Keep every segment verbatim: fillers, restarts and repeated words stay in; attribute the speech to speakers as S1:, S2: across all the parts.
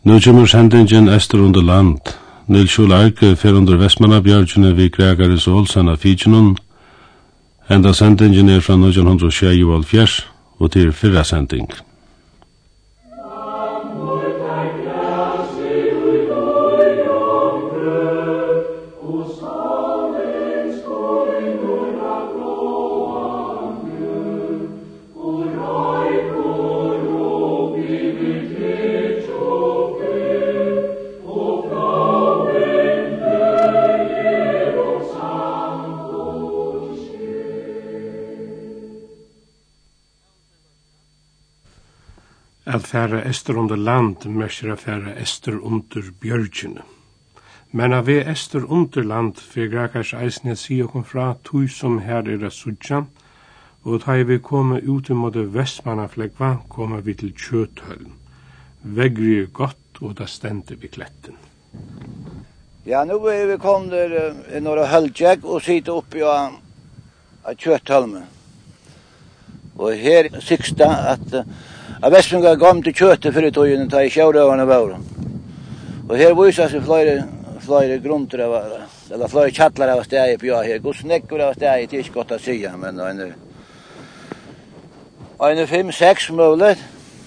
S1: Nu kommer sendingen Ester under land. Nils Kjol Arke fer under Vestmannabjørgjene vi Gregari Solsen av Fidjenun. Enda sendingen er fra nitjan sjeyoghálvfjerðs og til fyrra sending.
S2: At færa Ester under land, merker at færa Ester under bjørgjene. Men av vi Ester under land, for Grekars eisne sier kom fra tog som her er sudja, og da vi kommer ut i måte Vestmannaflegva, kommer vi til Kjøthøllen. Vegri er godt, og da stendte vi kletten.
S3: Ja, nu er vi kommet i några høldjegg og sitter oppi av, av Kjøthølmen. Og her siksta at av Vestminga kom til kjøttet fyrir tøyene ta i sjøvrøverne våre. Og her viser seg flere, flere grunter av, eller flere kjattler av steg på ja her. God snekker av steg til ikke godt å si, men en er, en er fem, seks mulig.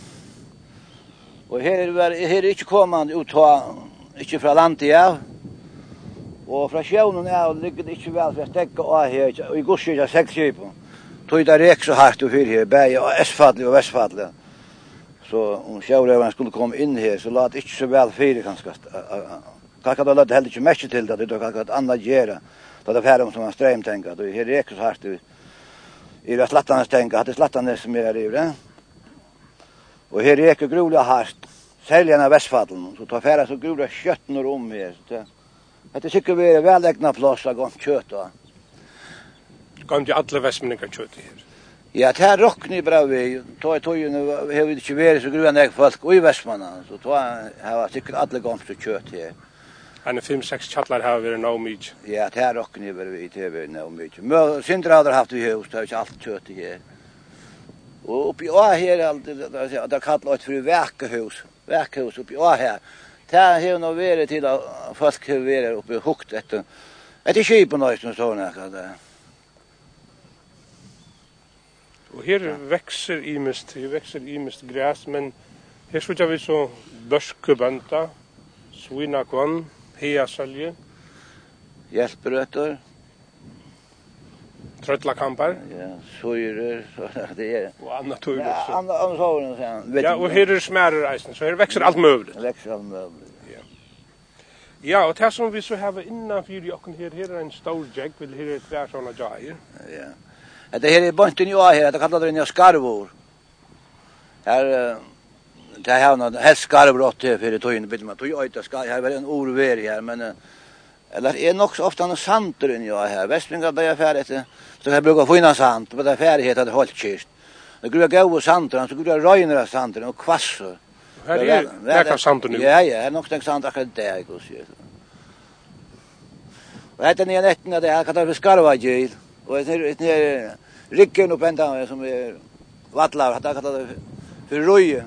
S3: Og her er, her er ikke kommende ut ikke fra landet av. Og fra sjøvnen av ligger det ikke vel for å stekke av her, og i godskjøy av seks kjøyper. Tøy der rek så hardt og fyrir her, bæg og østfadlig og vestfadlig. Så om sjøvrøveren skulle komme inn her, så la det ikke så vel fyrir kanskje. Kanskje da la det heller ikke mest til det, det er kanskje et annet gjøre. Da det er ferdig som han strøm tenker. Det er rek så hardt i det slattene tenker, at det slattene som er i det. Og her rek er grulig hardt, særlig enn av vestfadlen. Så tar ferdig så grulig kjøttene om her. Det er sikkert vi er velegna plass av gått kjøtt.
S2: Kom til alle vestmenninger kjøtt her?
S3: Ja, det her rockni bra vi. Ta i tøyene har vi ikke vært så grunnen jeg folk og i Vestmanna. Så ta har sikkert alle gått til kjøtt her.
S2: Han er fem, seks kjattler har vært nå mye.
S3: Ja, det her rockni bra vi til vært nå mye. Sindra hadde haft vi hus, det har ikke alt kjøtt her. Og oppi å her, det er kallet et for verkehus. Verkehus oppi å her. Det har nå vært til at folk har vært oppi hukt etter. Etter skipen og sånn her.
S2: Og her vekser imest, her vekser imest græs, men her slutter vi så børskebønta, svinakvann, heasalje,
S3: hjelperøtter,
S2: trøtlakamper,
S3: ja, søyrer, så det er.
S2: Og annet tøyre
S3: ja,
S2: også.
S3: Anna, anna sånne,
S2: ja, og her er smærer eisen, så her vekser alt mulig.
S3: Det vekser alt mulig.
S2: Ja. Ja, og det som vi så har innanfor i okken her, her er en stor jeg, vil her er tvær sånne jager.
S3: Ja. Det her er bonten jo her, det kallar det en skarvor. Her, det her er noe helst skarvbrott her for tøyene, bitte man tøy øyta skarv, her er en orver her, men eller er nok så ofte noe santer enn jo her. Vestminga da er ferdig etter, så jeg bruker finna sant, men det er ferdig etter holdt kist. Det gruer gau santer, så gruer røyner av santer og kvasser.
S2: Her er det kan santer nu?
S3: Ja, ja, her er nok stengt santer akkurat det, jeg kan si. Og dette nye nettene, det her kallar for skarvagil. Og det er rikken opp enda som er vattlar, det er kallet for røye.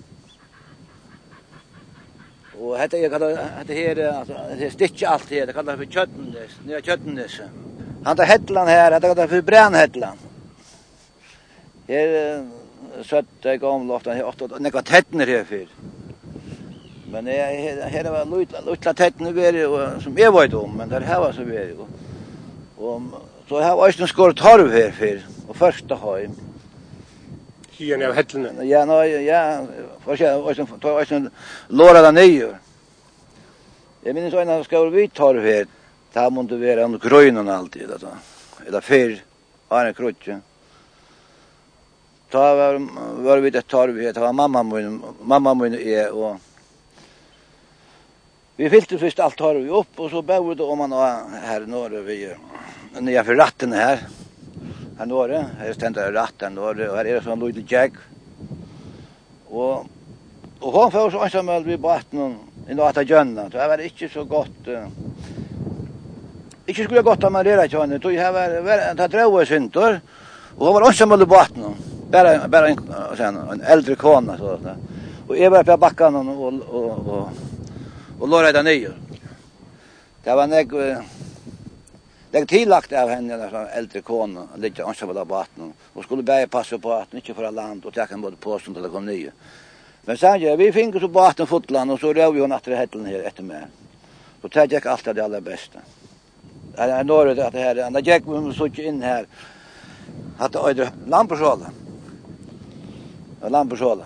S3: Og dette er kallet, dette her, altså, det er stikker alt her, det er kallet for kjøttenes, nye kjøttenes. Han tar hetland her, det er kallet for brennhetland. Her er søtt, det er gamle ofte, her er nekva tettner her fyr. Men her, her var lutla tettner som jeg vet om, men det her var så veri. Og så har vi også skåret torv her før, og første høy.
S2: Hien av hettlene?
S3: Ja, nå, ja, for å si, tar også låra da nye. Jeg minnes også en skåret vi torv her, da måtte være noen grøynen alltid, eller før, Arne Krutje. Da var, var vi det torv her, det var mamma min, mamma min og jeg, og vi fylte først alt torv opp, og så bør det om man her når vi nye for rattene her. Her nåre, her stender ratt her nåre, og her er det sånn lydelig jeg. Og, og hun får så ansamøl vi baten i noe av gjønna, så det var ikke så godt. Uh, ikke skulle godt om man rera kjønne, så det var det drøve syntor, og hun var ansamøl i baten, bare, bare en, en eldre kone. Så, Och jag var på backen och och och och, och lårade ner. Det var nek det tillagt av henne där äldre kona lite ansvar på båten och skulle bära passa på att inte för land och ta kan både på stund eller kom nya. Men sen ja, vi fick så båten fotland och så rör vi hon efter hätteln här efter mig. Så tar jag allt det allra bästa. Det är något att det här när jag kom så in här hade öde lampersåla. Lampersåla.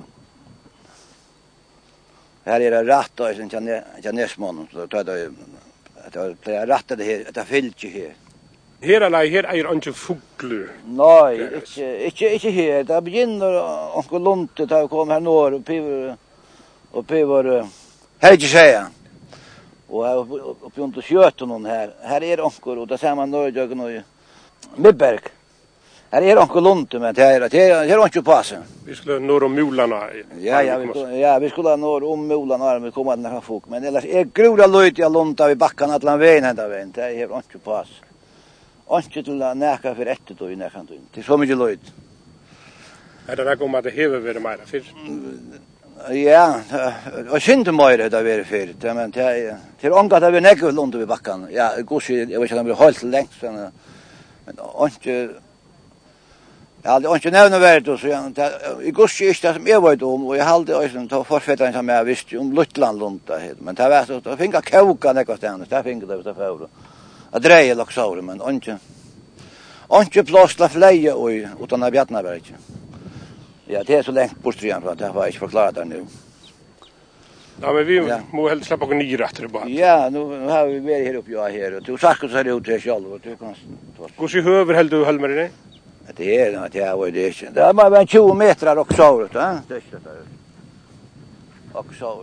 S3: Här är det rätt och sen jag jag näsmån så tar det att det är rätt det här det fyllt ju här.
S2: Her alla her är inte fåglar.
S3: Nej, inte inte inte här. Det begynner onkel Lunte ta kom här norr och piver och piver hej säga. Och här uppe under sjöton här. Här är onkel och där ser man Norrjögen och Midberg. Här är onkel Lunte men det är det är inte passa.
S2: Vi skulle norr om Molarna.
S3: Ja, ja, vi ja, vi skulle norr om Molarna vi kommer den här folk men ellers är groda löjt jag Lunta vid backarna att lan vägen ända vägen. Det är inte passa. Inte till att näka för ett då i näkan då. Det är så mycket löjt.
S2: Är det där att det hever vid mig för?
S3: Ja, och synte mer det där vid för. Men det till ångat att vi näker långt vid backarna. Ja, gosse jag vet inte om det hålls längs men inte ja, det är inte nämna värd så jag i gosse är det som jag vet om och jag hade också ta förfettaren som jag visste om Lutland långt där. Men det var så att finka koka någonstans. Där fick det så för. Att dreja loxaur men inte inte plåsla fleje och utan att Bjarnaberg. Ja, det är så länge bort igen för att det var inte förklarat där nu.
S2: Ja, men vi ja. Må helt släppa gå ner efter det bara.
S3: Ja, nu har vi varit här uppe jag här och du sagt så det ut det själv och du kan.
S2: Hur ser höver helt du Helmer det?
S3: Det är att jag var det. Det är bara tjugo meter loxaur, va? Det är det där. Loxaur.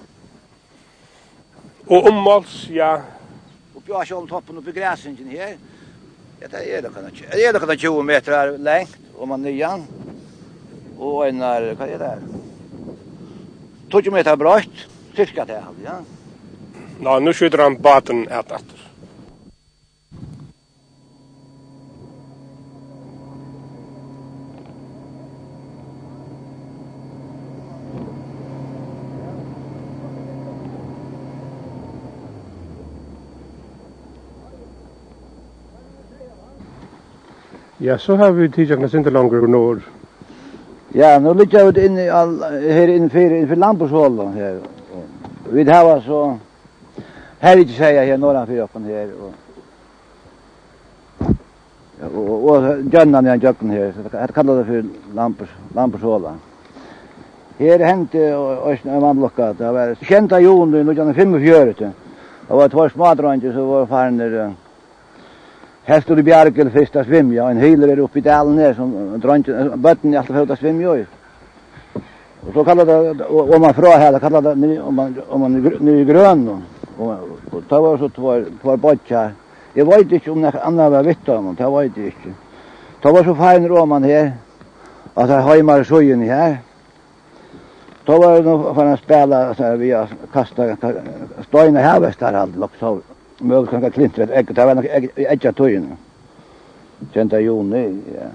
S2: Och ommals ja.
S3: Jag har toppen uppe i gräsingen här. Ja, det är det kan inte. Det är det kan tjugo meter långt om man nian. Och en är vad är det? tjugo meter brett. Cirka det hade ja.
S2: Ja, nu skjuter han båten ett efter. Ja, så har vi tidigare inte längre norr.
S3: Ja, nu ligger vi in i all här in för in för Lampersholm här. Vi har så här inte säga här norra för öppen här och och och jönnan jag jocken här så det kallar det för Lampers Lampersholm. Här hände och man blockat det var tjänta juni nittonhundrafemtiofyra. Det var två smådrängar så var fan där här stod i Bjarkel första svimja, en hyler är uppe i dalen här som drar bötten i allt för att svimja i. Och så kallade det, om man frågar här, kallade det, om man, om man nu är grön, och, och det var så två, två bötjar. Jag vet inte om något annat var vitt om dem, det vet jag inte. Det var så fin roman här, att jag hajmar söjen här. Då var det nog för att spela så här, via kasta stojna hävestar allt, också. Möjligt kan klintra ägg det var nog ägg tojen. Tjänta juni ja.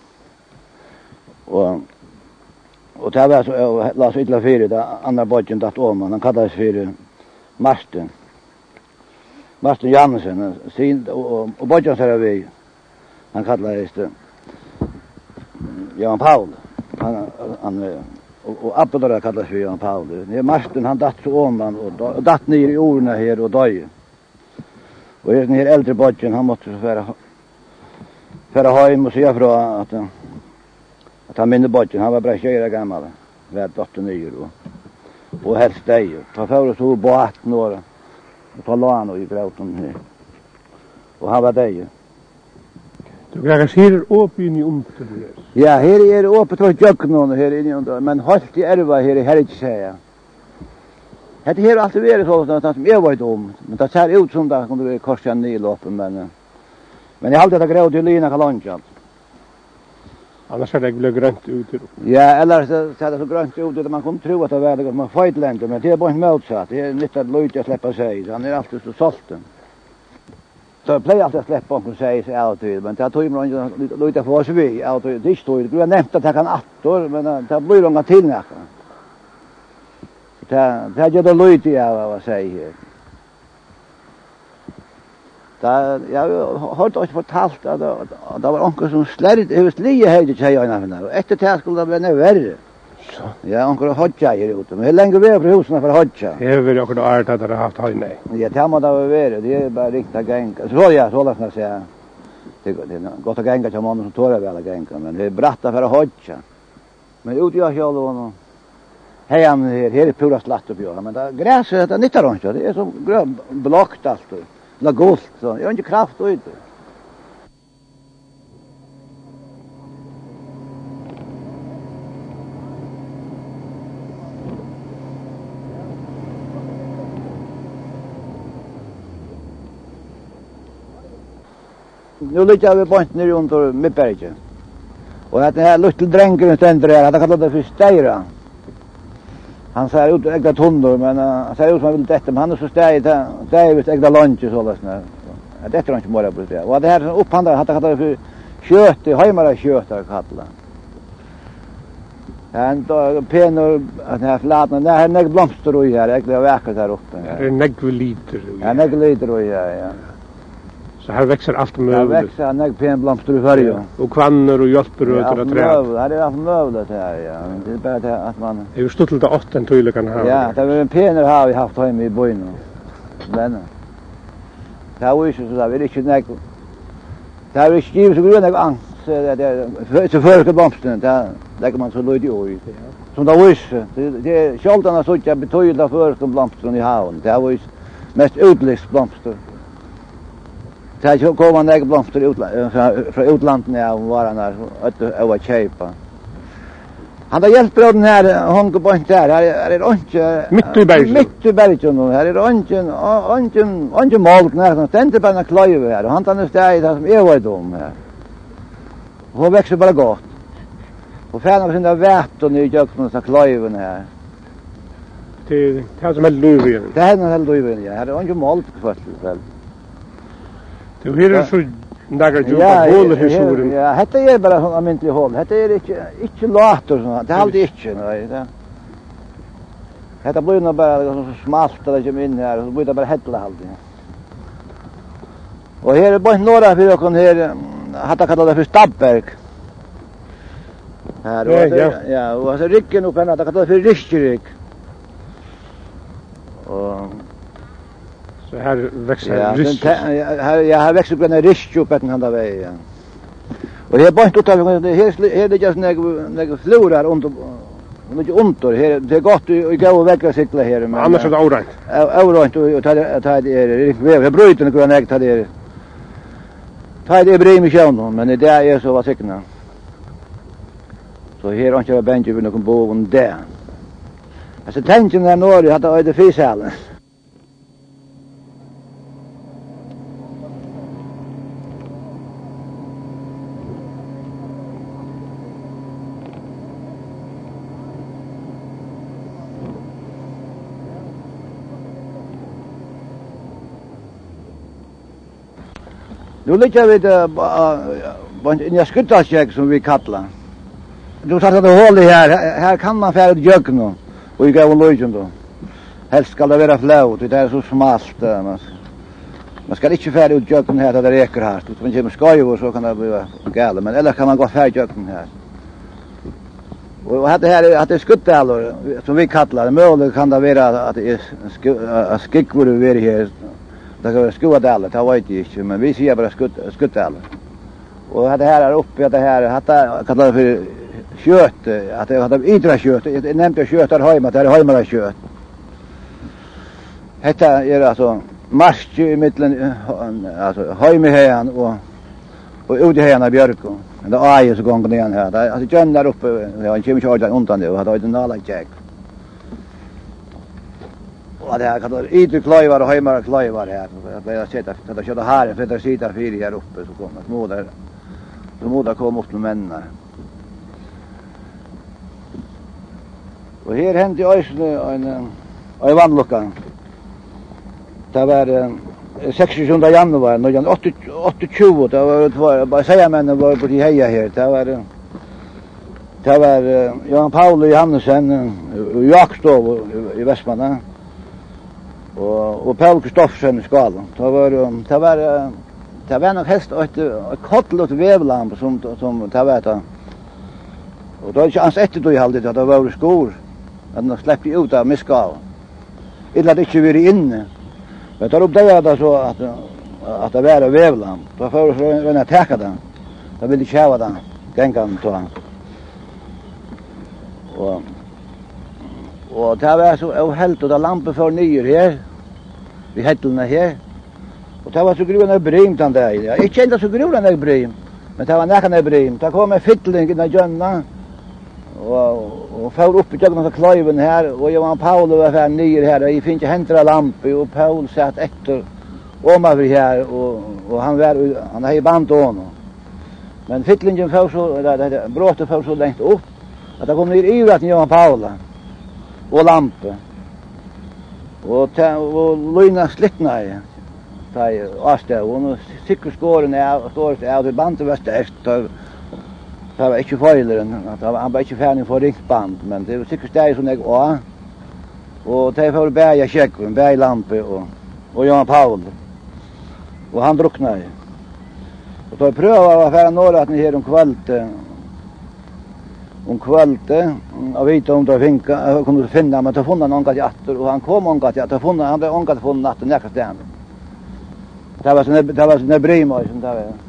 S3: Och och det var så Lars Ytla fyra där andra båten dat om han kallades för Marsten. Marsten Jansen sin och och båten så vi han kallades det Jan Paul han han och och Apple där kallades för Jan Paul. Det Marsten han dat så om han och dat ner i orna här och döj. Och den här äldre båten han måste så föra föra hem och säga från att att han minne båten han var bra tjugo gammal var dotter nyer och och helst dig ta för så båt några och ta lån och i gråten här och han var dig
S2: du kan se upp in i omter
S3: ja här är det öppet och jöknon här inne under men halt i ärva här i Herre säga. Det här alltid varit så att som jag vet om. Men det ser ut som det kunde bli korsan nyloppen men men jag hade det grönt i lina kalonjan.
S2: Annars är det blir grönt ut.
S3: Ja, eller så ser det så grönt ut att man kommer tro att det är man fightland men det är bara motsatt. Det är nytt att lojta släppa sig. Han är alltid så salten. Så play alltid släppa och säga sig alltid men det tog man lojta för oss vi alltid det står det. Du har nämnt att jag kan attor men det blir långa till näka. Det det gör det lite jag vad säger. Da jag har då fortalt att det var onkel som slärd över slie hade tjejerna för. Efter det skulle det bli värre.
S2: Så.
S3: Ja, onkel hodja ju ute. Men hur länge vi på husen för hodja?
S2: Här vill jag också art att det har haft höj nej.
S3: Ja, det har det varit. Det är bara riktigt gäng. Så ja, så låtsas jag. Det är gott att gänga som man som tårar väl gänga, men det är bratta för hodja. Men ut jag själv och hej han här, här är pura slatt upp jag. Men det gräset det nyttar inte. Det är så grönt blockt allt. Det är gult så. Jag har inte kraft ute. Nu lyckas vi på ner under Mittbergen. Och att den här lilla drängen ständer där, han kallar det för Steira. Han säger ut ägda tunnor, men han säger ut som han vill detta, men han är så steg, det är visst ägda lunch och sådär. Det är inte bara på det. Och det här upphandlar, han kallar det för kött, hemara kött har kallat. Han då penor att här flatna, det här nägg blomster och här, ägda verkar där uppe.
S2: Det är nägg liter.
S3: Ja, nägg liter och ja, ja.
S2: Så här växer allt möjligt.
S3: Här växer nägg pen blomster i varje.
S2: Och kvanner och hjälperötter och träd.
S3: Ja, det är allt möjligt här, ja. Det är bara det att man...
S2: Det är ju stort lite åtta en tydlig kan ha.
S3: Ja, det är en penor har vi haft hemma i byn. Men det är ju så där, vi är inte nägg. Det är ju skrivet så gröna angst. Det är så förka blomsterna, där lägger man så lite i. Som det var det är skjoltarna så att betydligt förka blomsterna i haven. Det är ju mest utlyst blomster. Det kommer nägg blomster från utlandet när var när att över köpa. Han har hjälpt den här honka på där. Här är det inte
S2: mitt i bergen.
S3: Mitt i bergen. Här är det inte inte inte mål när det inte bara klöver här. Han tar nu städ som är vad dom här. Och växer bara gott. Och fan av sina vett och ny jökna så klöven här.
S2: Det det har som är luven.
S3: Det är en hel luven ja. Här är inte mål först väl.
S2: Det är så några djupa hål i historien.
S3: Ja, det är bara sån amentlig hål. Det är inte inte låt och sånt. Det är alltid inte nej. Det blir nog bara så smalt att det in här och så blir det bara hälla alltid. Och här är bara några för jag kan här hade kallat det för Stabberg. Här och ja, och så rycken upp ända kallat det för Riskrik. Och
S2: så här växer
S3: ja,
S2: risk.
S3: Här jag har växt upp en risk upp på den där vägen. Och det är bara inte utav det här här det just när när florar under under under här det gott i gå vägra cykla här men
S2: annars är det orent.
S3: Orent och ta ta det vi bryter några nägg ta det. Ta det bry mig själv men det är så vad säkert. Så här har inte bänken vid någon bo under där. Alltså tänken där norr hade det fishallen. Nu lyckas vi det på en skuttasjäk som vi kallar. Du tar det hål i här. Här kan man färra ett jökno. Och i gav en löjden då. Helst ska det vara flåt. Det är så smalt. Man ska inte färra ut jökno här där det räcker här. Om man kommer skojor så kan det bli galet. Men eller kan man gå färra jökno här. Och det här att det är skuttallor som vi kallar. Möjligt kan det vara att det är skickor vi är här. Det kan vara skuadallet, det vet jag inte, men vi ser bara skuttallor. Och det här är uppe, det här hade kallat för kött, att det hade idra kött, jag nämnde kött här hemma, det är hemma kött. Detta är alltså marsch i mitten, alltså hemmehejan och och utehejan av björko. Det är ju så gången igen här, det är alltså jön där uppe, jag har inte kört undan det och hade en nala check. Och det här kallar idra klövar och hemma klövar här. Jag har sett att det köttar här, för det sitter fyra här uppe så kommer små där. Så moda kom upp med männen. Och här hände ju en en vandlucka. Det var sextonde januari nittonhundraåttio, det var bara säga männen var på de heja här. Det var Det var uh, Johan Paul Johannesen uh, i Jakstov i Vestmanna. Og, og Paul Kristoffersen i Skalen. Det var, um, det var, uh, det var nok helst et, et kottlet vevlamp som, som det var da. Og det var ikke ans etter du halvdelt at det var skor. At den släppte ut av miskav. Illa det ikke var inne. Men da oppdaget det så at, at det var vevlamp. Da får du rønne teka det. Da ville ikke hava det. Gengan ta. Og, og det var så uhelt og da lampen for nyer her. Vi hettelene her. Og det var så gruvende brim den der. Jeg ikke enda så gruvende brim. Men det var nekkende brim. Det kom en fittling inn i gjønna. Og, og får opp i tjøkken av kløyven her. Og Johan Paul var for nyer her. Jeg finner ikke hentere lampe. Og Paul satt etter omaver her. Og, og han var, han har i band ån. Men fittlingen får så, bråtet får så lengt opp. At det kom ned i ivret til Johan Paul. Og lampe. Og, ta, og løgna slittna i. Ta i avsteg. Og sikker skåren er av. Er det bandet var sterkt. Det var ikke feileren. Han var ikke ferdig for ringband. Men det var sikker steg som jeg også. Og det var bæg i kjekken. Bæg i lampe. Og, og Johan Paul. Og han drukna i. Og da jeg prøver å være nåret her om kvalitet. Om kvalitet. Og vite om det finka. Jeg kunne finne. Men da funnet han ångat i atter. Og han kom ångat i atter. Han ble ångat funnet natten. Nekka stedet. Det var sånne, det var sånne brymer som det var.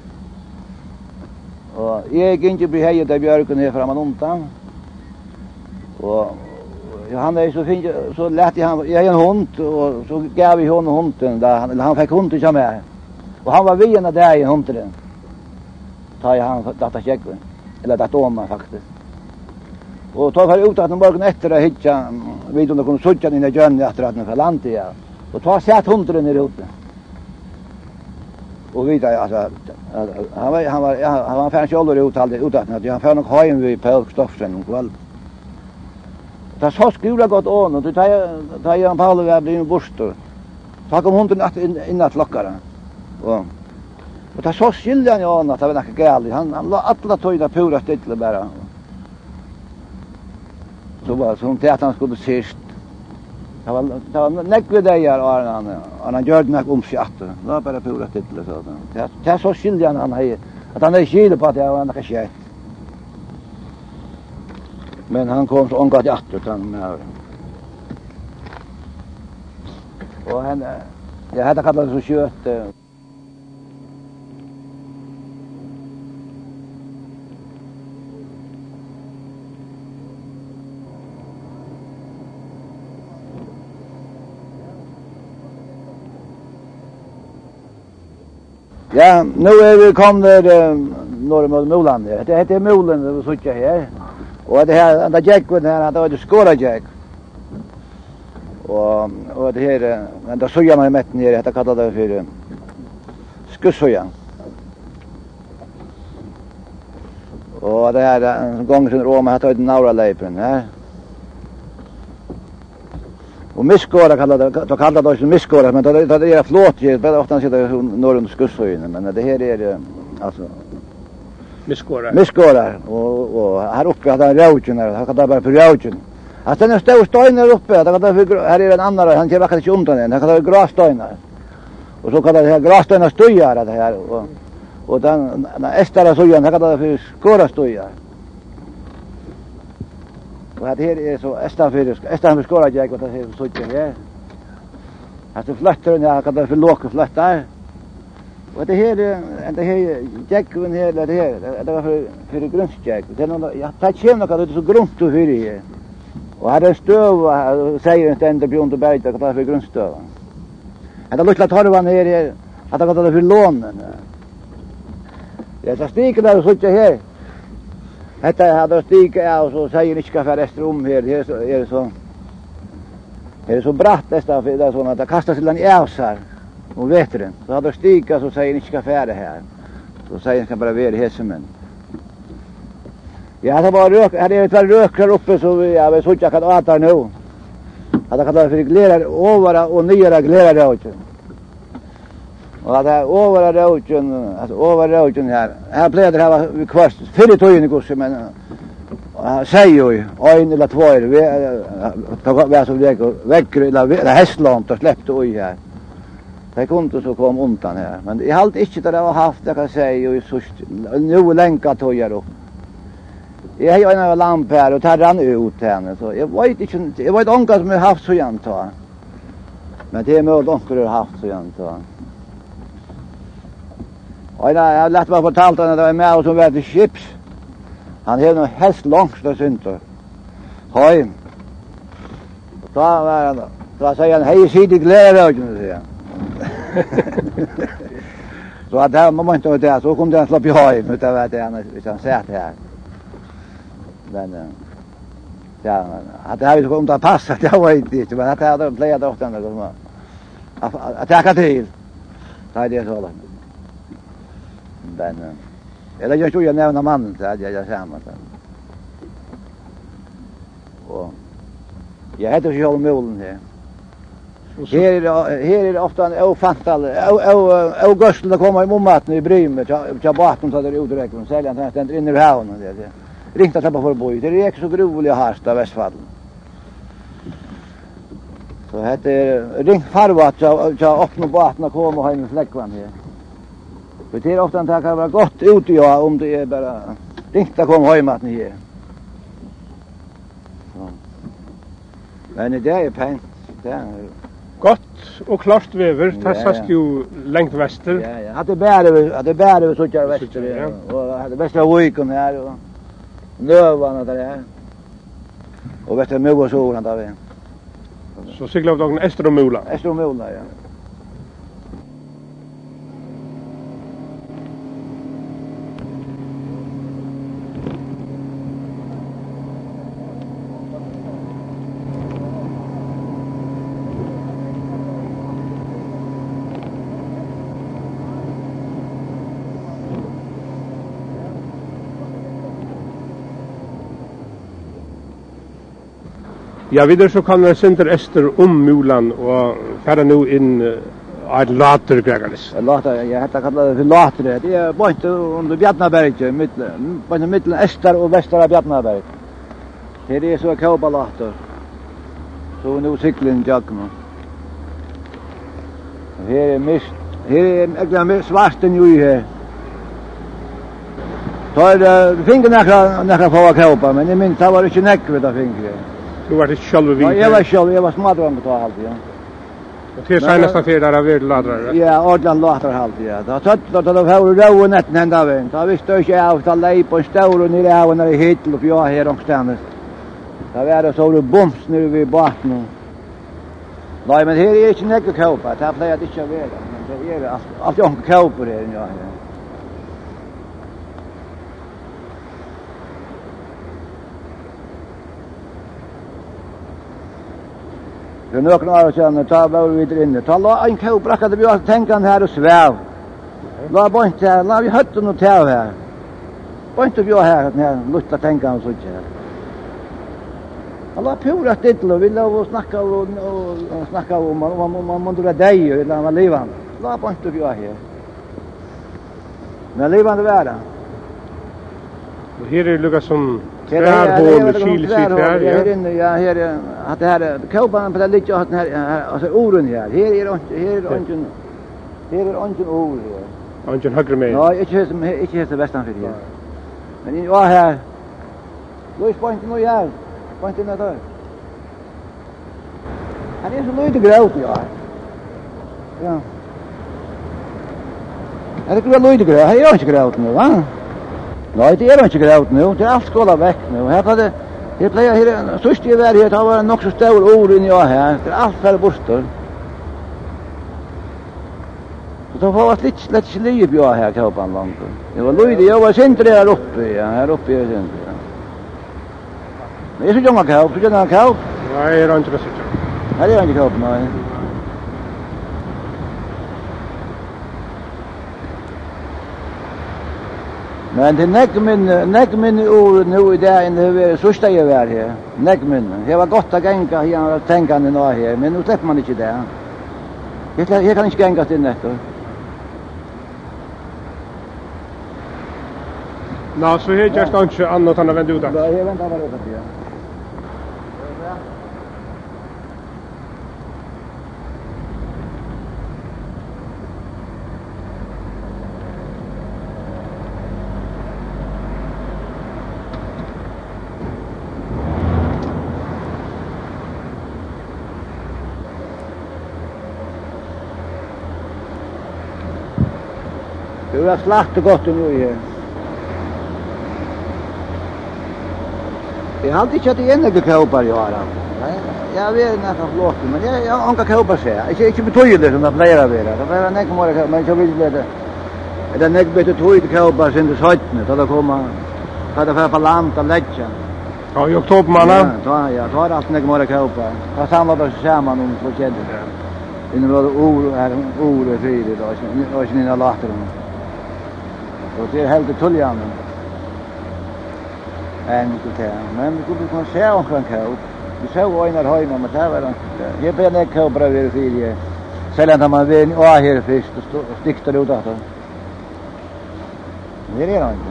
S3: Og jeg gikk ikke bli heiet av bjørken her frem og undan. Og han er så fint, så lette jeg, jeg en hund, og så gav jeg henne hunden, da han, eller han fikk hunden til meg. Og han var vi en av deg i hunden. Ta jeg han data kjekken, eller data oma faktisk. Og ta jeg ut at den morgen etter å hitja, vet om det kunne sutja inn i gjønne etter at den fra landet, ja. Og ta sett hunden i ute. Och vidare alltså han var han var ja, han var färdig ålder uttalade utan att han får nog ha en vid Paul Kristoffersen och väl. Det så skulle gått on och det tar Johan Paul var bli borstor. Så kom hon till natt in att lockara. Och och det så skilde han ju att det var något galet. Han han la alla tojda pura stilla bara. Så var så hon att han skulle sist. Det var, det var nekve dager og han, han, han gjør det nok om seg atter. Det var bare pura titler. Så. Det, det er så skyldig han, han har, at han er skyldig på at det var noe skjeit. Men han kom så omgatt i atter til han med. Og han, jeg hadde kallet det så kjøtt. Ja, nu är vi kommer uh, norr mot Moland. Det heter Moland det så tjocka här. Och det här den jacken här, det var det skora jack. Och och det här men där så jag mig mätt ner, det kallar det för skussoja. Och det här en gång sen Roma hade ett naura leipen här. Och miskora kallar det, då kallar det också miskora, men det, det är flåt ju, bara ofta sitter norr under skusshöjden, men det här är alltså
S2: miskora.
S3: Miskora och och här uppe hade han rauchen där, han kallar bara för rauchen. Att den är stor stein där uppe, det kallar för här är en annan, han ger bara inte undan den, han kallar det grässtenar. Och så kallar det här grässtenar stojar det här och och den ästara sojan, han kallar det för skora stojar. Och det här är så ästan för ästan för skora jag vad det här så tjocka här. Att det flättar när kan det för låka flättar. Och det här det här jacken här det här det var för för grundsjack. Det är jag tar hem något det är så grunt och hyr här. Och hade stöv säger inte ända björn och berg det var för grundstöv. Det luktar tar det var ner att det går för lånen. Jag tar stiken där och så tjocka här. Hetta hade stiga och så säger ni ska för om här det är så är det så är det så bratt nästan för det så att det kastar sig i avsar och vetren så hade stiga så säger ni ska för det här så säger ska bara vara hesmen. Ja det var rök hade det var rök där uppe så jag vet så jag kan äta nu. Hade kan det för glädje över och nyare glädje då. Och det över roten alltså över roten här. Här blev det här kvast för det tojen går så men säger ju en eller två är vi tar vi så det väcker eller hästlångt och släppte oj här. Det kunde så kom undan här, men jag har inte det har haft det kan säga ju så nu länka tojar upp. Jag har ju en lampa här och tar den ut henne så jag vet inte jag vet onka som har haft så jämt ta. Men det är möjligt onka har haft så jämt ta. Och jag har lärt mig fortalt att det var med och som var till chips. Han har nog helst långt så synt. Hej. Så var han så säger han hej sig det glädje och så. Så att där man inte där så kom den slapp i hem utan vad det är utan sätt här. Men ja, att det har ju kommit att passa det var inte men att det hade blivit åt den då. Att ta till. Ta det så. Men eller jag tror jag nämner mannen så jag jag säger man. Och jag heter ju Mullen här. Här här är det ofta en ofantal august det kommer i mommaten i Brymet jag bakom så där utdirekt från säljan han ständer inne i havnen det det ringt att på förbo det är så grovliga harsta Västfallen så heter ring farvat så så öppna båten och komma hem i fläckvan här för det är ofta en tag kan vara gott ute ja om det är bara ringt att komma hem att ni är men det är pent det är
S2: gott och klart väver tassast ju längt väster.
S3: Ja ja, hade bäre hade bäre så där väster och hade bästa weekend här och lövarna där är. Och vet du mycket så han där.
S2: Så seglar vi dagen Estromula.
S3: Estromula ja.
S2: Ja, vidare så kan vi sända Ester om Mulan och färra nu in ett later grägalis.
S3: Later, jag heter kallar det för later. Det är bara inte under Bjarnaberg, mitten, på mitten Ester och västra Bjarnaberg. Det är så kaupa later. Så nu cykeln jagma. Här är mist, här är egentligen svarten ju här. Tar det finger några några få kaupa, men det minns det var inte näck vid det finger.
S2: Du var det själv vi.
S3: Ja, jag var själv, jag var smadran på allt ja.
S2: Och det är nästan för där av ladrar.
S3: Ja, ordlan ladrar allt ja. Då satt då då har du roen att nända vägen. Då visste jag inte av att lei på stor och nere av när det hittel och jag här omständigt. Då var det så det boms nu vid botten. Nej, men här är inte näck kaupa. Det har blivit inte väl. Men det är allt allt jag kaupa det ja. För några år sedan tar vi vidare in. Ta la en kau brackade vi att tänka här och sväv. La bort här, la vi hötten och täv här. Bort vi här när lust att tänka och så där. Alla pura titlar vill och snacka och och snacka om man man man då dig eller man lever. La bort vi här. Men levande världen.
S2: Och här är det som tvärhål och kylsitt här.
S3: Ja, här inne, ja, här att det här kaupan på det lite att här alltså oren här. Här är inte här är inte här är inte or här.
S2: Inte högre med.
S3: Nej, inte som inte heter västan för det. Men i var här. Luis på inte nu här. På inte nu där. Han är så lite gråt ja. Ja. Är det gråt lite gråt? Han är inte gråt nu, va? Nej, det är inte gråt nu. Det är allt skåla väck nu. Här kan det det plejer här sist i världen det har varit nog så stor ord in jag här. Det är allt för bostor. Så då var det lite lite liv jag här kaupan långt. Det var Louis jag var centrum där uppe, ja, här uppe i centrum. Men är så jonga kaup, så jonga kaup.
S2: Nej, det är inte så.
S3: Nej, det är inte kaup nej. Men det näckmen näckmen ord nu där inne så står jag där här. Näckmen. Det var gott att gänga här och tänka nu här, men nu släpper man inte där. Jag kan jag kan inte gänga till nätter.
S2: Nå, så här görs det inte annat än att vända ut.
S3: Ja, jag väntar bara ut det. Det var slakt och gott nu här. Jag hade inte att det ännu inte köpar jag har. Jag vet inte att flott, men jag jag anka köpa sig. Inte inte betydligt som det flera vara. Det var en ekmor men så vill det. Det är näck bättre tog köpa sen det sjutton då det kommer ta det för på land och lägga.
S2: Ja, i oktober månad.
S3: Ja, ja, då har allt näck mer köpa. Jag samlar bara samman om på kedjan. Inne var ord är ord för det då. Och sen innan låter de. Och det är helt tuljan. En det men vi kunde kan se om kan köpa. Vi såg en där hemma med det var det. Jag ber näck köpa över för det. Sällan när man vill och här fisk och stickar ut att. Det är det inte.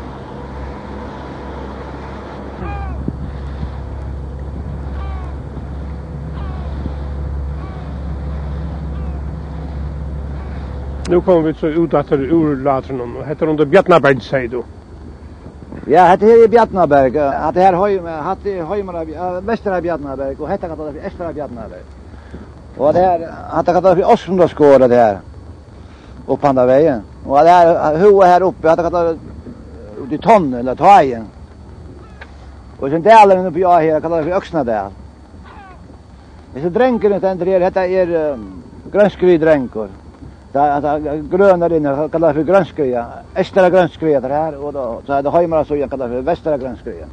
S2: Nu kommer vi så ut att ur latren och heter under Bjarnaberg säger du.
S3: Ja, det här är Bjarnaberg. Att det här har ju haft höjmar västra Bjarnaberg och heter kallat för östra Bjarnaberg. Och det här att det kallat för Åsmundskåra det här. Och på andra vägen. Och det här hur här uppe att det kallat ut i tonn eller tajen. Och sen dalen uppe jag här kallar för Öxnadal. Det så dränker inte ändå det heter är grönskridränkor. Där att gröna inne kallar för grönskria. Östra grönskria det här och då så hade hemma så jag kallar för västra grönskria.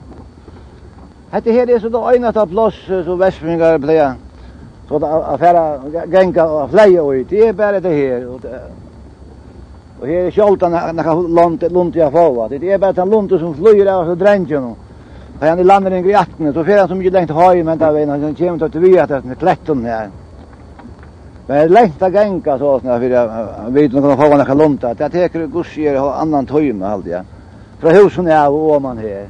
S3: Det här är så då ena ta plats så västfingar blir så att affära gänga och flyga ut. Det är bara det här och och här är skjoltan när långt långt jag får. Det är bara den långt som flyger där så dränker nu. Han landar in i jakten så får han så mycket längt höj men där vägen han kommer till vi att det klättern här. Men längt att gänga så när vi vet någon få några lonta. Det tar gussier och annan töjme alltid. Från husen är och man här.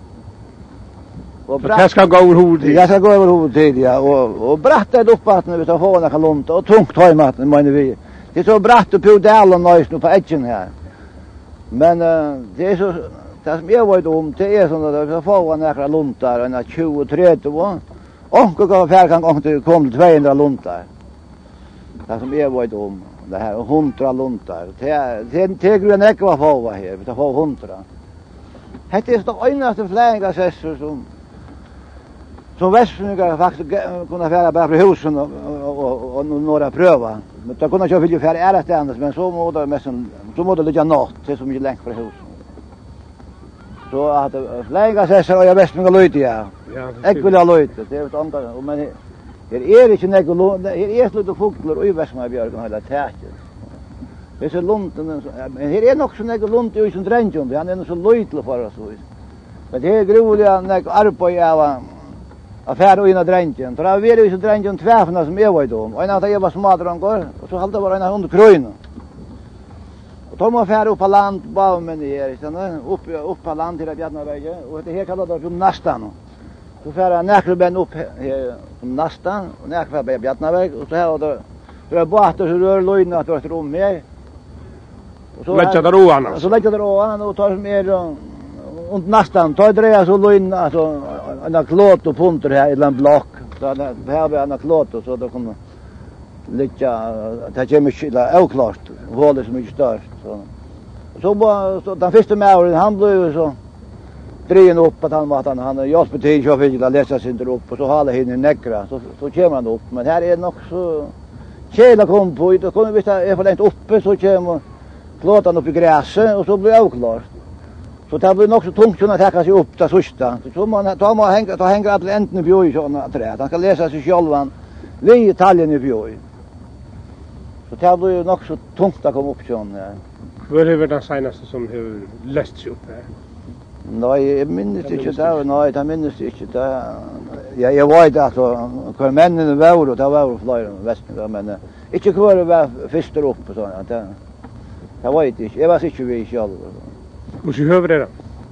S2: Och det ska gå över huvudet.
S3: Det ska gå över huvudet ja och och bratta upp att när vi tar få några lonta och tungt töjme att menar vi. Det är så bratt och på dalen nice nu på edgen här. Men uh, det är så det som jag vet om det är såna där får några lontar och en tjugo trettio och och går färd kan gång till kom tvåhundra lontar. Det som jag vet om det här och hundra lontar. Det det det grön ekva får här. Vi tar få hundra. Det är så enaste fläga sessor som som västföreningar faktiskt kunna färda bara för husen och, och, och, och några pröva. Men då kunde jag vilja färda är det annars men så må det mest så må det ligga natt det som är längt för husen. Så att fläga sessor och jag västföreningar löjt ja. Jag vill ha löjt det är ett andra men det är inte något det är slut och fåglar och i västma björken hela täcket. Det är så långt men det är också något långt i som drängen han är så löjt för så. Men det är grovliga något arbete av affär och ina drängen. Då vi är ju så drängen tvärna som jag vet om. Och en att jag var smadran går och så hållde bara en under kröna. Och då må färra upp på land på men det är sen upp upp på land till Bjarnaberg och det här kallar det för nästan. Så färra näkrben upp som nästan och näkva på Bjarnaberg och så här och då så är båt och så rör lojna att vart rum med.
S2: Och så lägger det roarna.
S3: Så lägger det roarna och tar mer och nästan tar det så lojna alltså en klot och punter här i en block. Så här har en klot och så då kommer lägga det kommer skilla oklart hålet som är störst så. Så bara så den första med han blev så drehen upp att han var han han hjälper till så fick jag läsa sin upp och så håller hinner näkra så så kommer han upp men här är nog så kela kom på det kommer vi är för långt uppe så kommer klåtan upp i gräset och så blir jag klar. Så det blir nog så tungt att ta sig upp där sista. Så man tar man hänga ta hänga att änden i bjoj såna träd. Han ska läsa sig självan vi Italien i bjoj. Så det blir nog så tungt att komma upp sån.
S2: Vad är det senaste som har läst sig upp här?
S3: Nej, jag minns inte det. Nej, det minns inte det. Jag jag vet att kvar männen var och det var fler västningar men inte kvar var först upp och sånt. Det jag vet inte. Jag var inte vi själv.
S2: Och så hör det då.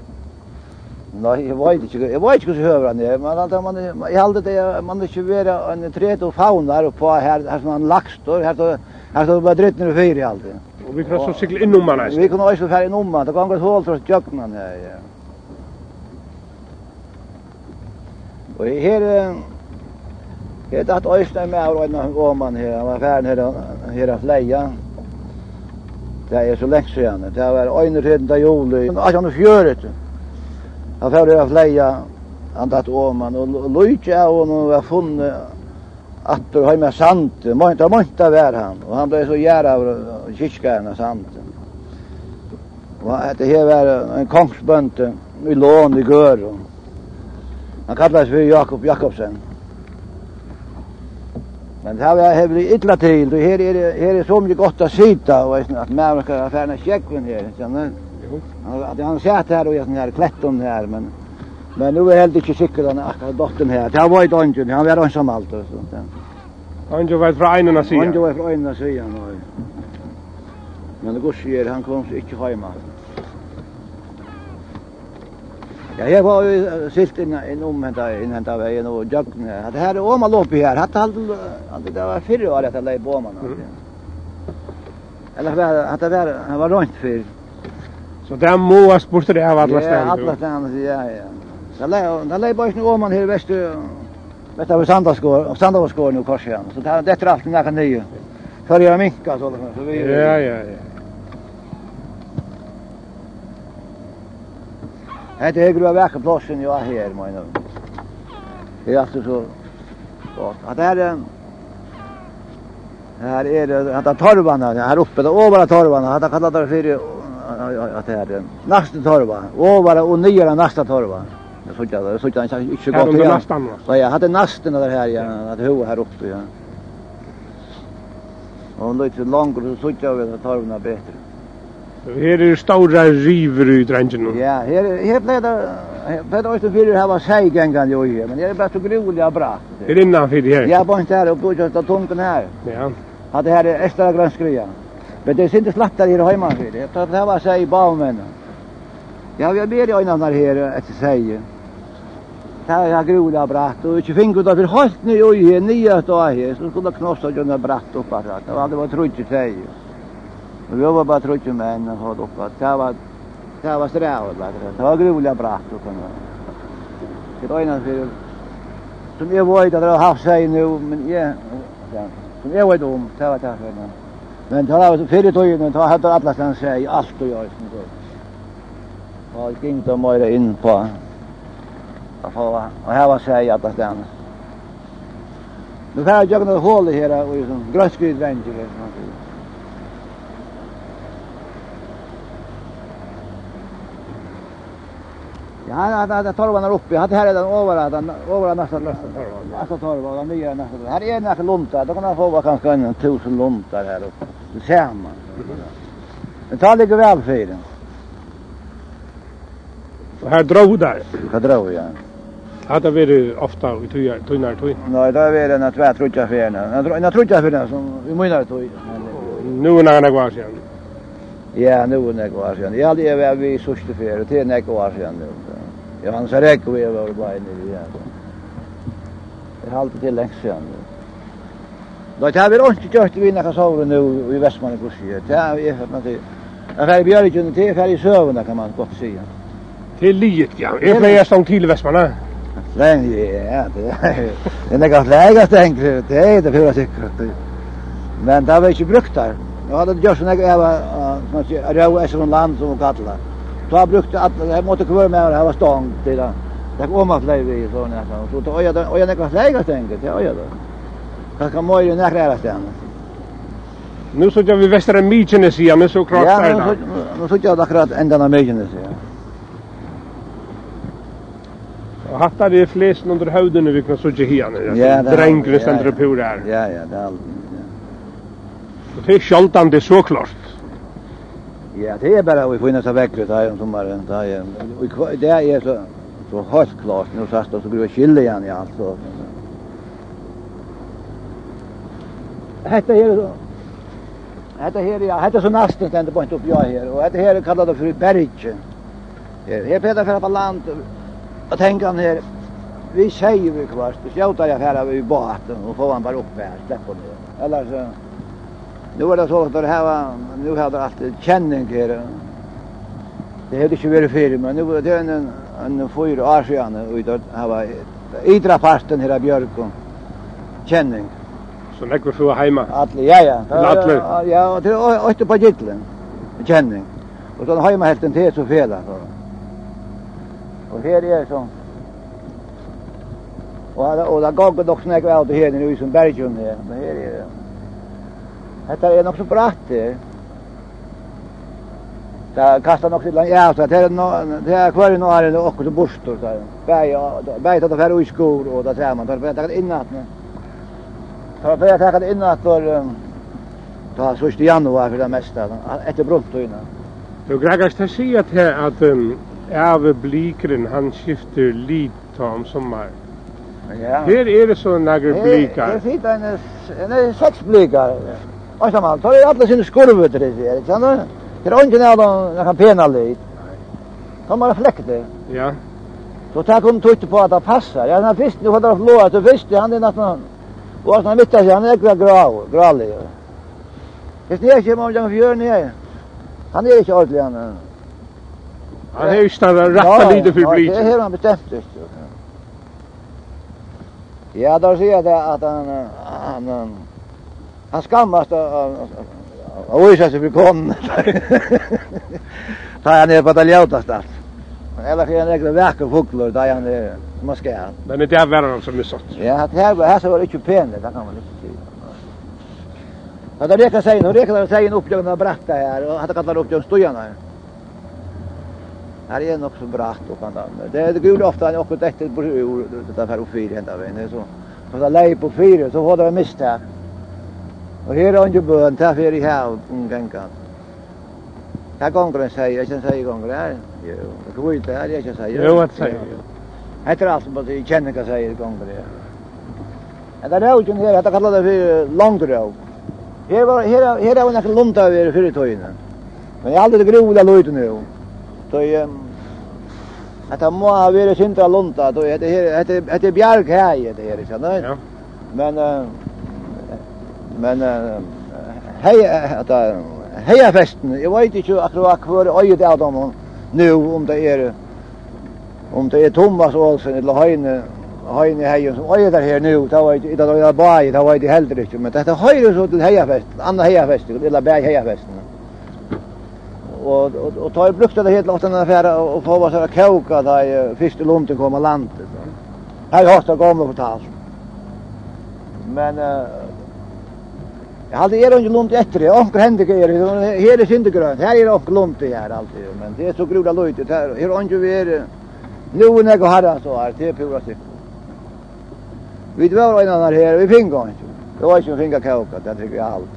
S3: Nej, jag vet inte. Jag vet inte hur höver han är. Man alltid man jag hade det man inte vara en träd och fauna på här här som en laxstor här så här så var dritten och fyra alltid.
S2: Och vi kan så cykla in om man nästan.
S3: Vi kan också färja in om man. Det går ett hål för jöknan här. Ja. Och här är det att östra med och om man här var färd här här att leja. Det är så länge sedan. Det var öjnerheden juli. Jag kan fjöret. Jag får att leja andat om man och lojja och nu var funnit att det har med sant. Man inte måste vara han och han blev så jära av kyrkan sant. Och det här var en kongsbönt i lån i gör. Han kallades för Jakob Jakobsen. Men det här var blivit illa till. Det här är här är så mycket gott att sitta och att man ska affärerna checken här. Att han satt här och jag sån här klätton här men men nu är helt inte säker den akkurat dottern här. Det har varit ungen, han var ensam allt och sånt där.
S2: Han var från ena sidan.
S3: Han var från ena sidan. Men det går sig han kom sig inte hemma. Ja, jag var ju sitt in en omhänta innan det var en och jaggen. Det här är om alla uppe här. Hade aldrig det var fyra år att lägga på man. Eller var att det var han var runt för.
S2: Så där mås borde det ha alla ställen.
S3: Ja, alla ställen, ja, ja. Det lär det lär bara nu om man här väst vet du Sandaskor, Sandaskor nu kanske. Så det det trafft när kan det. För jag minka så så vi.
S2: Ja, ja, ja.
S3: Det är grova verkplatsen jag här menar. Det är alltså så så att det är här är det att torvarna här uppe då över torvarna hade kallat det för att det är nästa torva över och nyare nästa torva. Jag såg jag såg jag inte gott igen. Så jag hade nästan där här ja att hova här uppe ja. Och lite längre så såg jag att torvarna bättre.
S2: Här är det stora river i drängen.
S3: Ja, här här blev det det var ju för det var sägängan ju men det är bara så groliga bra.
S2: Är det innan för det här?
S3: Ja, bara inte här och just att tomten här.
S2: Ja.
S3: Hade här extra grönskria. Men det syns inte slattar här hemma för det. Jag det var sig baumen. Ja, vi ber ju innan här att säga. Det är groliga bratt och inte fingo då för halt nu ju nya då här så skulle knossa ju den bratt upp att det var det var truttigt sig. Och vi var bara truttigt men har upp att det var det var strävt bara det var groliga bratt och kan det var innan för som jag var där har sig nu men ja som jag vet om det var det för men det var för det tog men det hade alla kan säga allt och jag så och gick då mer in på och här var säga att det nu har jag något hål här och som grönskrid vänster ja, det det torvarna uppe. Hade här den över den över nästan nästan torva. Alltså torva den nya nästan. Här är några luntar. Då kan man få kanske en tusen luntar här uppe. Det ser man. Det tar lite väl för den.
S2: Och här drog där.
S3: Vad drog jag?
S2: Hade vi ofta i tujar tunar tuj.
S3: Nej, det är den att två trutja för den. Jag tror jag för den som vi menar tuj.
S2: Nu är det kvar sen.
S3: Ja, nu är det kvar sen. Jag hade ju vi sista för det är det kvar sen nu. Jag han säger att vi var bara inne i det. Det har alltid till länge sen. Då tar vi runt till kört vi när så nu i Västmanland på sig. Ja, vi är för att det är björken till för i sövna kan man gott säga.
S2: Till liet ja. Är fler som till Västmanland.
S3: Nej, ja, det är det gott läge tänker jag. Det är det för att säkert. Men det var inte brukt där. Jag hade gjort såna jag var som säger röa från land som kallar. Så har brukt att det måste kvar med det här var stång till det. Det kommer att lägga i såna här så då och jag och jag kan lägga tänker jag ja då. Kan kan må ju nära där.
S2: Nu så jag vi västra Mykines igen så klart där.
S3: Ja, nu så jag akkurat ända när Mykines ja.
S2: Och hattar det flest under huden nu vi kan så ge igen.
S3: Ja,
S2: drängre center på där.
S3: Ja, ja, det är allt.
S2: Det är sjaltan det så klart.
S3: Ja, det är bara vi får nästa vecka där om sommaren där är och det är så så helt klart nu så att så blir det skille igen ja alltså. Detta här då. Detta här ja, detta så nästan ständer på inte upp jag här och detta här kallar det för berg. Här Peter för på land Jag tänker han här, vi säger vi kvart, så skjuter jag här vid båten och får han bara upp här, släpper ner. Eller så, nu var det så att det här var, nu hade det alltid känning här. Det hade inte varit fyr, men nu var det en, en fyra år sedan, och det var idra parten här av björken, känning.
S2: Så när vi får hemma.
S3: Atle, ja, ja.
S2: Atle.
S3: Ja, och det är åtta på gittlen, känning. Och så hemma helt en till så fel. Och här är så. Och och det går dock snägt väl det här nu som bergen här. Men här är det. Detta är nog så bratt det. Där kastar nog till ja så det är det är kvar nu är det också borstor så. Bäj bäj att det för skor och det ser man tar det ta inåt nu. Tar det ta inåt för ta första januari för det mesta efter brott innan.
S2: Du grägas att säga att att av blikren han skiftar lite om sommar.
S3: Ja.
S2: Här är det så några blikar.
S3: Det sitter en en sex blikar. Och så man tar alla sina skorvar det är inte sant? Det är inte någon någon pena lite. Kan man reflekter.
S2: Ja.
S3: Så tar kom trycka på att det passar. Ja, när fisk nu har det låt att fisk han är nästan och så mitt där han är grå grålig. Det är inte om jag gör nej. Han är inte ordentlig han.
S2: Han är ju stannat rätt lite för blik.
S3: Ja, det är han bestämt just. Ja, då ser jag det att han han han skammas av oj så vi kom. Ta han ner på det ljutastat. Eller kan jag lägga verka fåglar där han är moské.
S2: Men det är värre som är sått.
S3: Ja, det här här så var det inte pent, det kan man inte säga. Så det kan säga, nu räcker det säga en uppläggning av bratta här och hade kallat upp de stojarna. Här är nog så bratt och kan det. Det är gul ofta han också täckte på det där för fyra ända vägen så. Så där lej på fyra så har det misstag. Och här är ju bön ta för i här ungänkan. Här gånger den säger, jag kan säga gånger här. Jo, det går inte här, jag kan säga.
S2: Jo, att säga.
S3: Heter alltså vad jag känner kan säga gånger det. Det är ju här, det kallar det för långdröv. Här var här här är en lunta över för tojen. Men jag hade det groda lite nu. Så jag att han må ha varit synta lunta då det här det det bjärg här det här så nej. Ja. Men men hej att heja festen. Jag vet inte akkurat kvar öjet av dem nu om det är om det är Thomas Olsen eller Heine Heine hejen som öjer där här nu då vet inte då är bara då vet det helt rätt men det höjer så till heja fest andra heja fest eller bäj heja festen. Och och och tar brukte det helt låta den affären och få vad så koka där första lunten kommer landet. Här har det kommit på tal. Men eh jag hade er under lunt efter det och hände det här är inte grönt. Här är det lunt det här alltid men det är så groda lite här. Här har ju vi nu när jag har så här det på sig. Vi drar in där här vi fingar inte. Det var ju finga koka det tycker jag allt.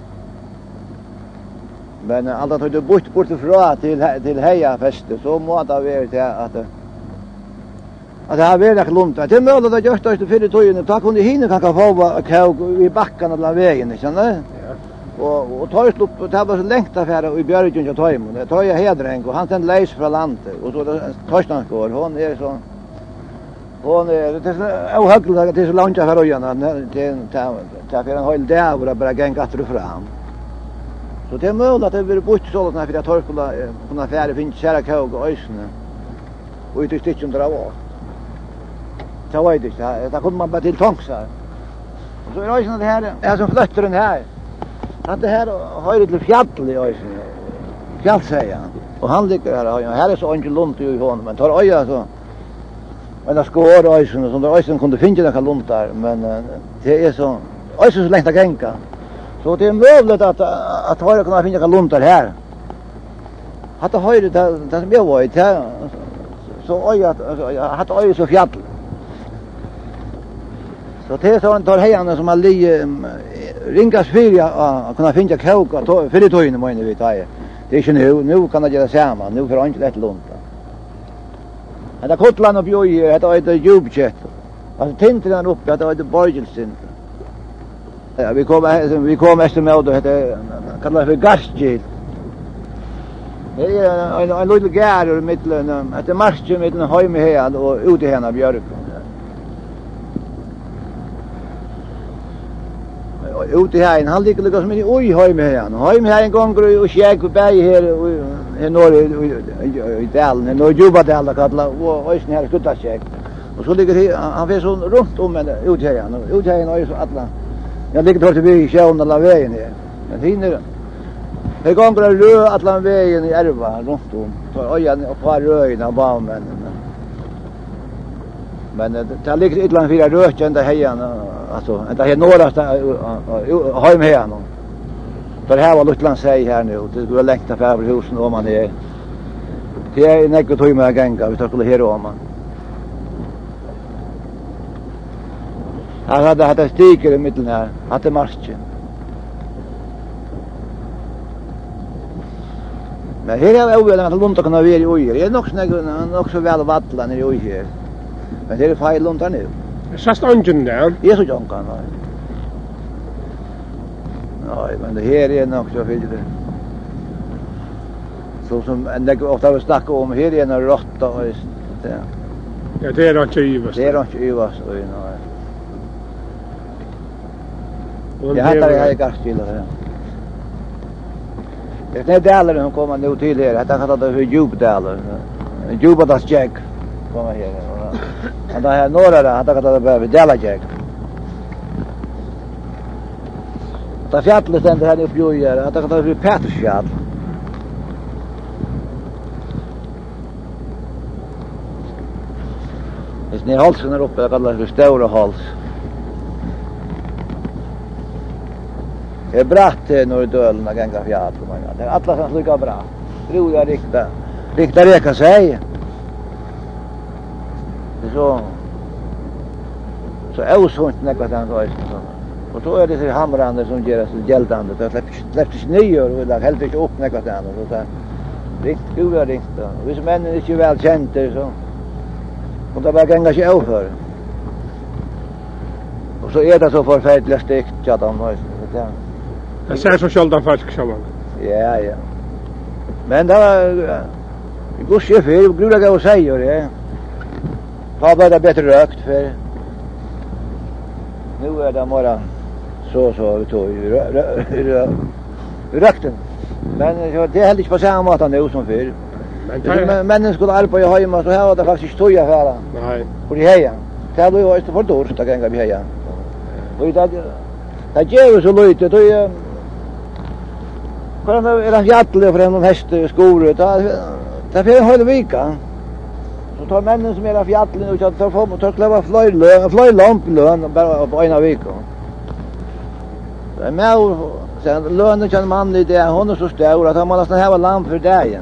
S3: Men allt att du bort bort ifrån till till heja fest så må det vara det att att det har varit lunt. Det är möjligt att just det för tojen ta kunde hinna kanske få kok i backen eller vägen inte sant? Ja. Och och tar upp det var så längt affär i björgen jag tar hem. Det tar jag hedren och han sen läs från landet och så det Torstans går hon är så hon är det är ohögligt det är så långt affär och igen det ta ta för en hel dag och bara gänga efter fram. Så det är möjligt att det blir bort så att när jag tar skulle kunna affär finns kära kok och ösnen. Och ut i stitchen där var. Så var det så där kommer man bara till tångs här. Och så är det ju det här är som flyttar den här. Att det här har det till fjäll i ösen. Fjäll säger han. Och han ligger här och här är så inte lunt i honom men tar öja så. Men det skår ösen och så där ösen kunde finna det lunt där men det är så ösen så längt att gänka. Så det är möjligt att att höra kunna finna lunt där här. Att det höra det det som jag var i här så öja att öja så fjäll. Så det är så tar hejarna som har li ringas fyra att kunna finna koka för det tojen menar vi tar. Det är inte nu nu kan det göra samma nu för inte lätt lunta. Men det kotlan och bjoj det är det djupchet. Alltså tinten där uppe det är det borgelsen. Ja vi kommer vi kommer efter med då heter kallar för gasgil. Det är en en liten gärd i mitten att det marschen med den höjme här och ute här björk. Ute här en halv lika som i oj höjme här. Höjme här en gång och skäg på berg här i norr i dalen, i Jubadal kalla och ösn här skutta skäg. Och så ligger han finns så runt om men ute här och ute här är så alla. Jag ligger då till vi sjön alla vägen här. Men hinner det går rö alla vägen i Ärva runt om. Så öjan och par röjna barmen. Men det ligger ett land fyra röken där hejan alltså det är norraste hem här nu. För här var Lutland säg här nu det går längta för husen om man är. Det är nägget hoj med gänga vi skulle här om man. Han hade hade stiger i mitten här, hade marschen. Men här är det väl att Lunda kan vara i ojer. Det är nog snägg nog så väl vattlan i ojer. Men det är fel Lunda nu.
S2: Så stången där.
S3: Det är så jonkan. Nej, men det här är nog så fint det. Så som en dag ofta vi snackar om här är en råtta och det.
S2: Ja, det är inte yvast.
S3: Det är inte yvast och nej. Jag hade det här i Garstila. Det är dalar som kommer nu till här. Jag kan ta det för djupdalar. Djupadas jag kommer här. Och det här norra där, jag kan ta det för dalajäg. Det fjället ständer här uppe i här. Jag kan ta det för Petersfjäll. Det är halsen där uppe, jag kallar det för stora hals. Det är bratt när du dölen och gänga fjäll. Det är alla som slukkar bratt. Tror jag rikta. Rikta reka sig. Det är så. Så ösunt näkvat han så. Och så är det så hamrande som gör det gäldande. Det släpper sig nyer och det helt inte upp näkvat han. Så rikt, tror jag rikta. Hvis männen är inte väl kända så. Och det bara gänga sig över. Och så är det så förfärligt stekt att de har det.
S2: Det ser så själdan folk samman.
S3: Ja, ja. Men det var god chef här, gruda gå och säga det. Ta bara bättre rökt för nu är det bara så så vi tog rökten. Men det är heller inte på samma måte nu som förr. Men männen skulle arbeta hemma så här var det faktiskt tog jag här.
S2: Nej.
S3: För det här. Det var ju inte för dåligt att gänga vi här. Och det det gör så lite då är Kan det är jättligt för en häst skor där där för hela veckan. Så tar männen som är av fjällen och tar få tar klara flöjlön, flöjlampelön bara på en vecka. Det är mer sen lönen kan man lite hon är så stor att han måste ha lamp för dagen.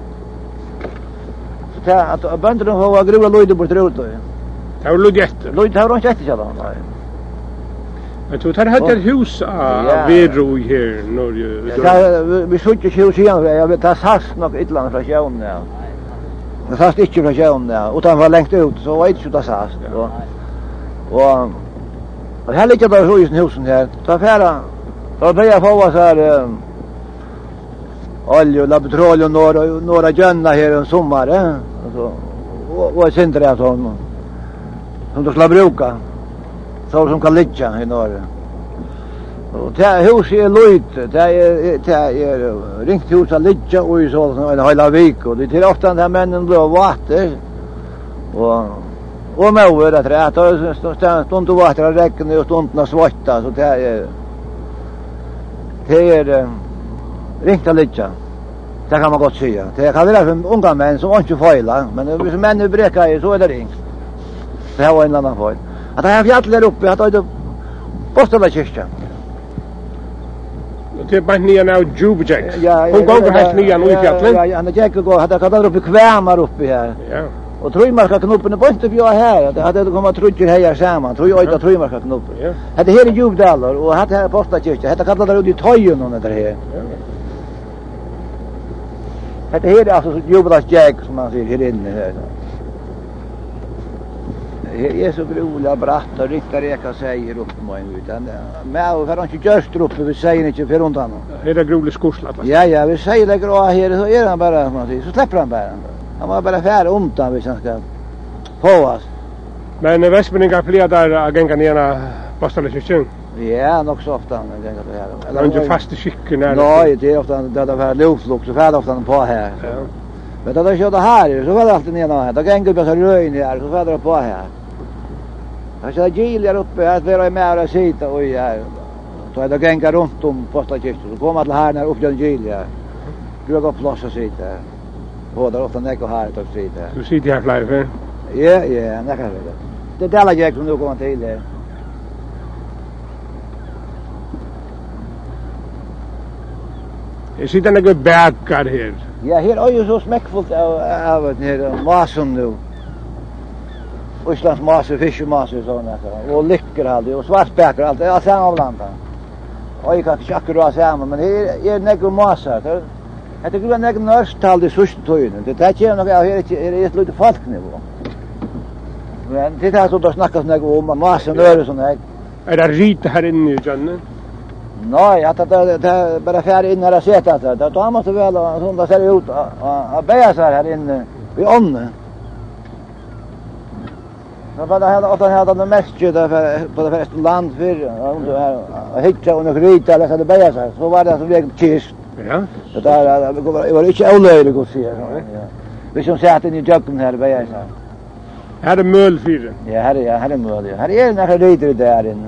S3: Så att bönderna har grova löjder bort rot då.
S2: Det var lugget.
S3: Löjder har de inte så då.
S2: Men du tar hade ett hus av vedro här Norge.
S3: Ja, vi såg ju hus igen. Jag vet att hast nog ett land från sjön där. Det fast inte från sjön där. Utan var längt ut så var inte så det hast. Och och och här ligger det hus i husen här. Ta färra. Då börjar få så här olja, laboratorium några några jönna här en sommar, eh. Så och och sen det så som du skulle bruka. Så som kan ligga i norr. Och det huset är lojt, det är det är ringt hus att ligga och i så en hela vecka och det är ofta när männen då vatten och och med över att rätt och stund och vatten räcker och stundna svarta så det är det är ringt att ligga. Det kan man gott säga. Det kan vara för unga män som inte fejlar, men hvis män bräcker så är det ringt. Det här var en annan fall. Att jag fjäll där uppe att jag postade kyrkan.
S2: Det är bara nian av Jubjak.
S3: Ja,
S2: hon går helt nian i fjällen.
S3: Ja, ja, han gick och hade kadar uppe kvämar uppe här.
S2: Ja.
S3: Och trojmarska knoppen på inte jag här. Det hade kommit trojor här samman. Tror jag inte trojmarska knoppen.
S2: Ja.
S3: Det här är Jubdalar och hade här postade kyrkan. Det kallar det ut i tojen någon där här. Ja. Det här är alltså Jubdas Jack som man ser här inne här. Det är så grova bratt och rikta reka säger upp mig utan men för han inte just upp vi säger inte för undan.
S2: är det gruvlig skurslat?
S3: Ja, ja, vi säger lägger av här så är han bara, man säger, så släpper han bara. Han var bara färdig omtan hvis han ska på oss.
S2: Men Vestmanningar fler där agänga ner Bastalekyrkan?
S3: Ja, nog så ofta han agänga det här.
S2: Eller inte fast i skicken när
S3: Nej, det är ofta det där för luftlukt så färd ofta på här. Ja. Men då kör det här så var det alltid ner här. Då gänger bara så röjn här så färd det på här. Jag kör gil här uppe att vara med och sitta och här. Så är det gänger runt om Bastalekyrkan så kommer alla här när upp den gil här. Du går plats och sitta. Båda ofta näck och här att sitta.
S2: Du sitter här flyger.
S3: Ja, ja, näck här. Det där lägger jag nu kommer till det.
S2: Jag sitter några bäckar här.
S3: Ja, här är ju så smäckfullt av, av den här masen nu. Islands maser, fiskemaser och sådana. Och lyckor alltid, och svartbäckar alltid. Ja, samma av landet. Och jag kan inte akkurat samma, men här är några maser. Det är ju några nörstal det sista tøyene. Det är inte något, här är ett lite folknivå. Men det är så att snackas något om masen och sådana här.
S2: Är det rita här inne i Jönne?
S3: Nej, att det det bara färd in när jag sett att det då måste väl sånt där ser ut att bära sig här inne vid ånne. Så vad det hade att det hade det mest där för på det första land för och här hitta och rita eller så det bära sig. Så var det så väg kist.
S2: Ja.
S3: Det där det var inte olöjligt att se. Ja. Vi som satt in i juggen här bära sig.
S2: Här är mölfyren.
S3: Ja, här är här är möl. Här är några riter där inne.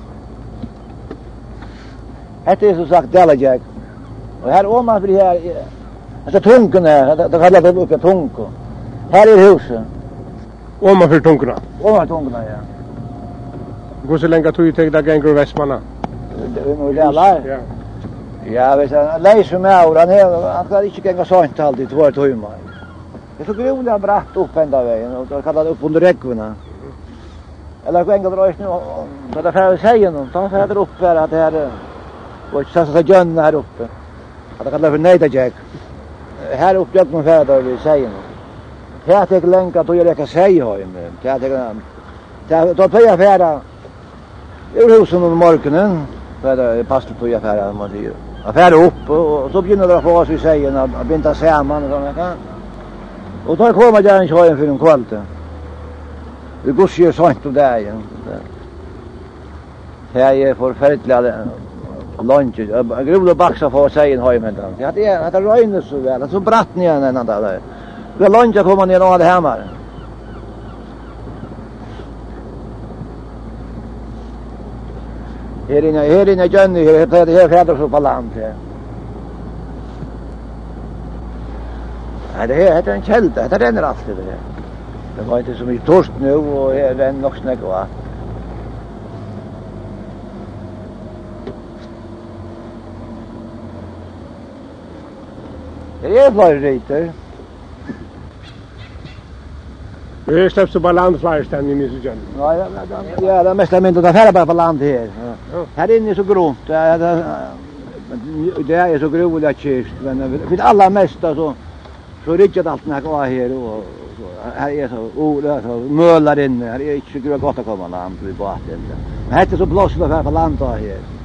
S3: Det är så sagt Dalajak. Och här om man för det här alltså tunken här, det kallar det uppe tunko. Här är huset.
S2: Om man för tunkorna.
S3: Om man tunkorna ja.
S2: Hur så länge tog det där gänger Västmanna?
S3: Det är nog det alla.
S2: Ja.
S3: Ja, vi ska läsa med och han är han kan inte gänga sånt alltid två timmar. Det så grovligt bratt upp ända vägen och då kallar det upp under räckvorna. Eller gänga dra nu så där får jag säga något. Ta för upp för att det här och så så Jön här uppe. Att det kallar för Nejdajack. Här uppe jag någon färd vi säger. Här tar länka då jag kan säga hem. Här tar då tar jag färda. Ur husen om morgonen. För det passar på jag färda man säger. Affär upp och så börjar det få oss vi säger att binda samman och såna kan. Och då kommer jag en sjön för en kväll. Det går ju sånt då där igen. Här är förfärligt lunch. Jag grovde baxa för att säga en höj med den. Ja, det är att det regnar så väl. Så bratt ner en annan där. Vi lunch kommer ner och det hemma. Här inne, här inne Jenny, här är det här fäder så på land här. Ja, det här är en kälta. Det renner alltid det här. Det var inte så mycket torsk nu och det renner nog snäck och allt. Det är flera riter.
S2: Vi släpps på landflärsten i Nysjön.
S3: Ja, ja, ja, det mesta mindre det här bara på land här. Ja. Här inne är så grovt. Det är, det är så grovt att kist. Men för alla mesta så så riktigt allt när jag här och här är så o så mölar inne. Här är inte så grovt gott att komma land vid båten. Men här är så blåsigt här på land här.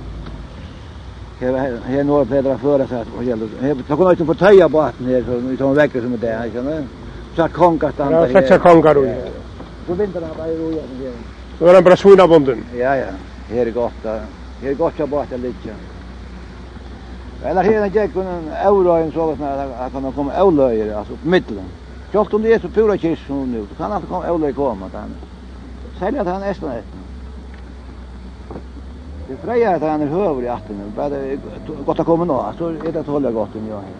S3: Här här några pedrar före så att gäller. Så kommer inte på töja båten här så vi tar en vecka som det här känner. Så att konka stannar här.
S2: Ja, sätta konka då.
S3: Så vinterna bara i roja.
S2: Så är den bara svunna bonden.
S3: Ja, ja. Här är gott. Här är gott att båten ligger. Eller här är det inte en euröjen så att man kan komma euröjer alltså på mitten. Just om det är så pura kist som nu så kan alltid komma euröj komma. Säg att han är nästan ett. Det frejar att han är höver i atten nu. Bara det gott att komma nå. Så är det att hålla gott om jag här.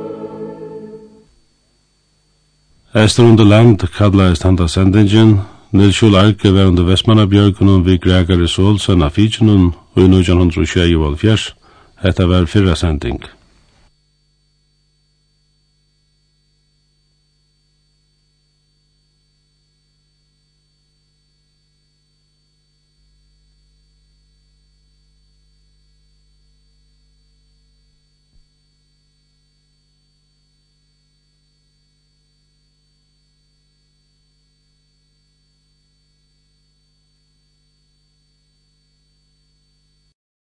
S1: Ester under land kallast handa sendingen, Nils Kjol Arke var under Vestmannabjørkunen vi Gregari Solsen av Fidjunum og i nitjan hundrað og sjeyoghálvfjerðs. Hetta var fyrra sending.